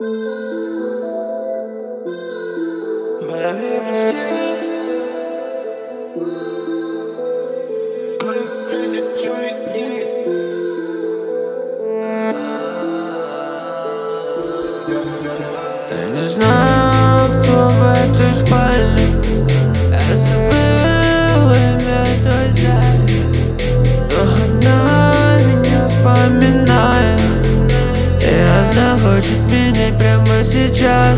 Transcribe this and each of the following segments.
Baby, прости. Crazy, Johnny, Я не знаю, кто в этой спальне. Я забыл имя той зайки, но она меня вспоминает, и она хочет меня прямо сейчас.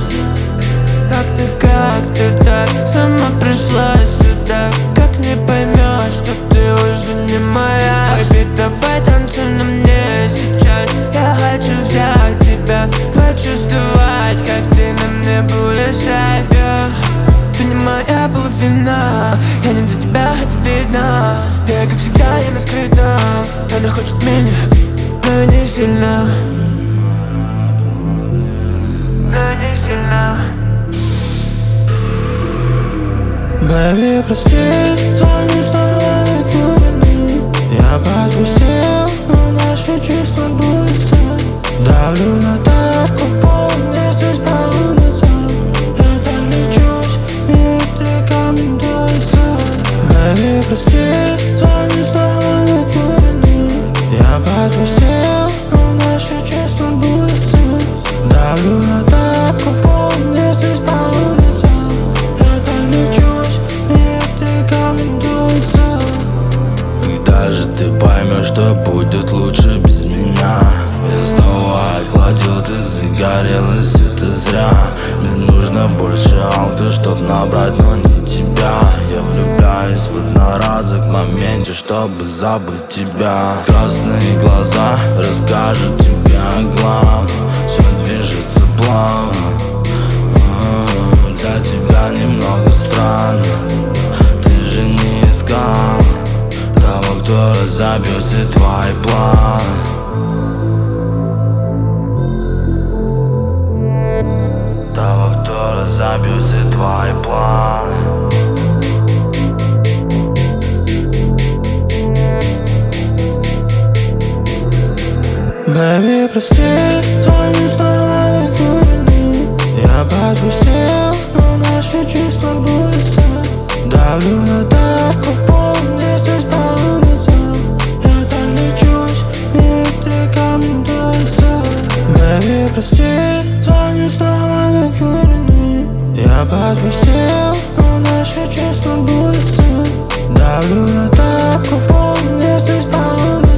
Как ты так сама пришла сюда? Как не поймешь, что ты уже не моя? Baby, давай танцуй на мне сейчас. Я хочу взять тебя, почувствовать, как ты на мне будешь yeah. Ты не моя половина, я не для тебя, это видно. Я как всегда, я на скрытном. Она хочет меня, но не сильно. Но не сильно. Baby, прости, звонишь на накуренный. Я подпустил, но наши чувства будутся. Давлю на тапку в пол, мне здесь по улицам. Я так лечусь, мне это рекомендуется. Baby, прости, звонишь на накуренный. Я подпустил, но наши чувства будутся. Давлю на тапку в пол, мне здесь по улицам. Я так лечусь, мне это рекомендуется. Когда же ты поймешь, что будет лучше без меня? Я снова охладил, ты загорелась, это зря. Мне нужно больше алты, чтоб набрать, но не тебя. Я влюбляюсь в одноразок в моменте, чтобы забыть тебя. Красные глаза расскажут тебе о главном. Все движется плавно, для тебя немного странно. Ты же не искал того, кто разобьет все твои планы. Того, кто разобьет все твои планы. Baby, прости, звонишь на накуренный. Я подпустил, но наши чувства будутся. Давлю на тапку в пол, мне здесь по улицам. Я так лечусь, мне это рекомендуется. Baby, прости, звонишь на накуренный. Я подпустил, но наши чувства будутся. Давлю на тапку в пол, мне здесь по улицам.